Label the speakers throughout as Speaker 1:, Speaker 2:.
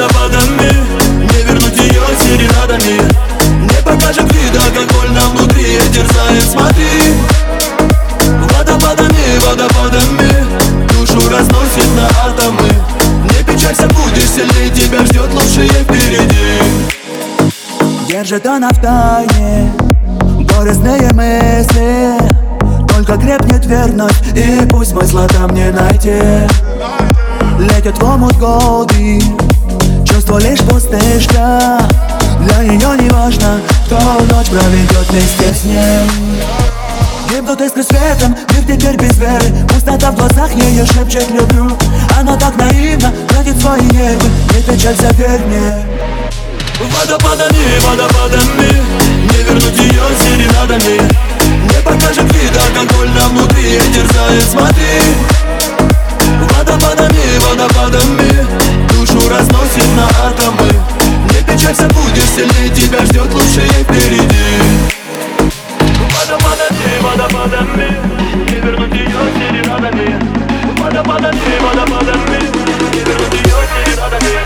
Speaker 1: водопадами, не вернуть ее серенадами. Не покажет вида, как больно внутри терзает, смотри. Водопадами, водопадами душу разносит на атомы. Не печалься, будешь сильнее, тебя ждет лучшее впереди.
Speaker 2: Держит она в тайне горестные мысли, только крепнет верность, и пусть смысла там не найти. Летят в омут годы, чувство лишь пустышка. Для нее не важно, кто ночь проведет вместе с ним. Гибнут искры светом, мир теперь без веры. Пустота в глазах ее шепчет люблю. Она так наивна, тратит свои нервы. Не печалься, верь мне.
Speaker 1: Водопадами, водопадами, не вернуть ее серенадами. Не покажет вида, как больно внутри терзает, смотри. Водопадами, водопадами душу разносит на атомы. Не печалься, будешь сильнее, тебя ждет лучшее впереди. Водопадами, водопадами, не вернуть ее серенадами. Водопадами, водопадами, не вернуть ее серенадами.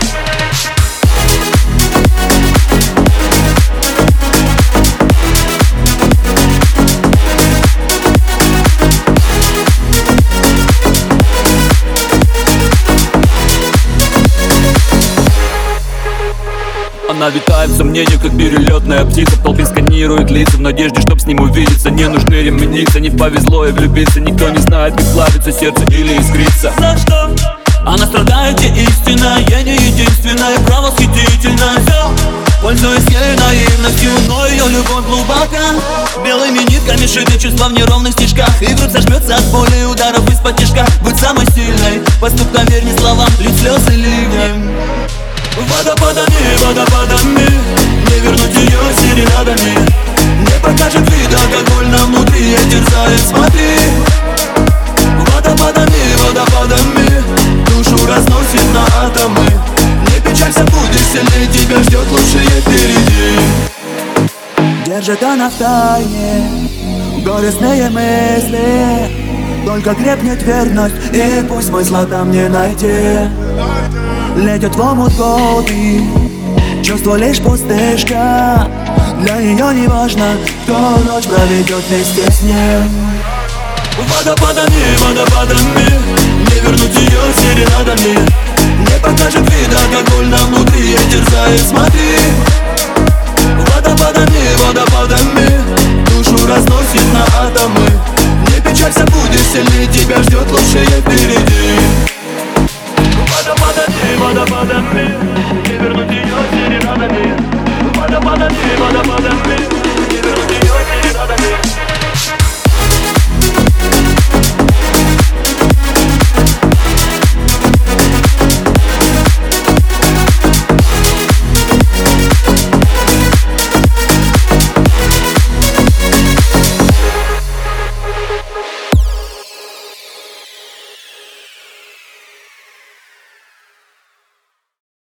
Speaker 3: Она витает в сомнениях, как перелетная птица. В толпе сканирует лица в надежде, чтоб с ним увидеться. Не нужны ремниться, не повезло и влюбиться. Никто не знает, как плавится сердце или искрится.
Speaker 1: За что? Она страдает, где истина, я не единственная, правосхитительная. Пользуясь ей наивностью, но ее любовь глубока. Белыми нитками шиты чувства в неровных стежках. И грудь сожмется от боли ударов из-под тишка. Быть самой сильной, поступкам верь, не словам, лить слезы ливнем. Водопадами, водопадами, не вернуть ее серенадами. Не покажет вида, как больно внутри терзает, смотри. Водопадами, водопадами душу разносит на атомы. Не печалься, будешь сильнее, тебя ждет лучшее впереди.
Speaker 2: Держит она в тайне горестные мысли, только крепнет верность, и пусть смысла там не найти. Летят в омут годы, чувство лишь пустышка. Для нее не важно, кто ночь проведет вместе с ним.
Speaker 1: Водопадами, водопадами, не вернуть ее серенадами. Не покажет вида, как больно внутри терзает, смотри. Водопадами, водопадами душу разносит на атомы. Не печалься, будешь сильнее, тебя ждет лучшее впереди. Водопадами, водопадами, не вернуть ее серенадами. Водопадами, водопадами.